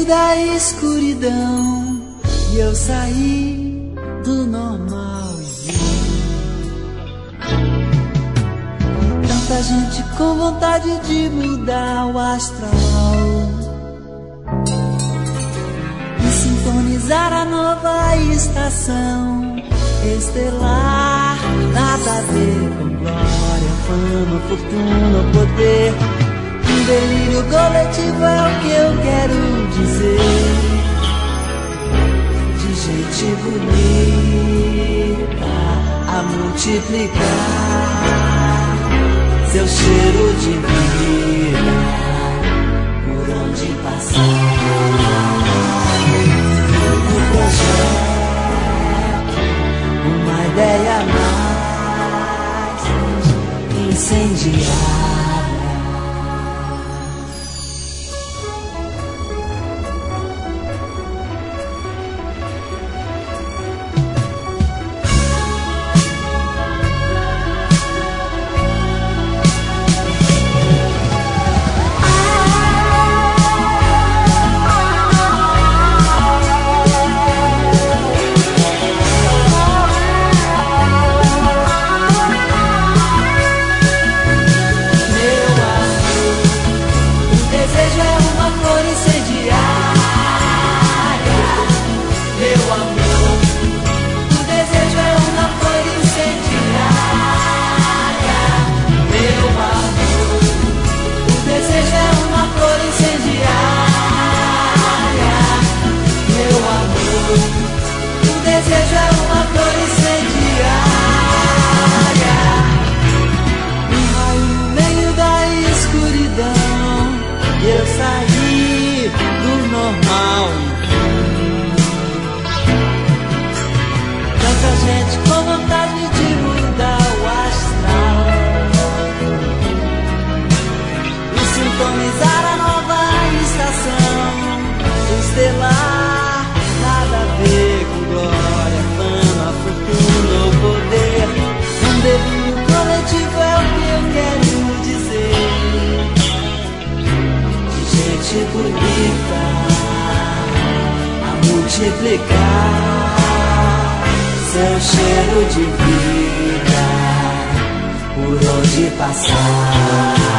da escuridão e eu saí do normal e vi tanta gente com vontade de mudar o astral e sintonizar a nova estação estelar. Nada a ver com glória, fama, fortuna ou poder. Um delírio coletivo é o que eu quero dizer. De gente bonita a multiplicar seu cheiro de vida por onde passar. Um projeto, uma ideia mais incendiária. Eu saí do normal. Tanta gente com vontade de mudar o astral e sintonizar a nova estação estelar. Nada a ver com glória, fama, fortuna ou poder. Um delírio coletivo é o que eu quero dizer. Gente bonita a multiplicar seu cheiro de vida por onde passar.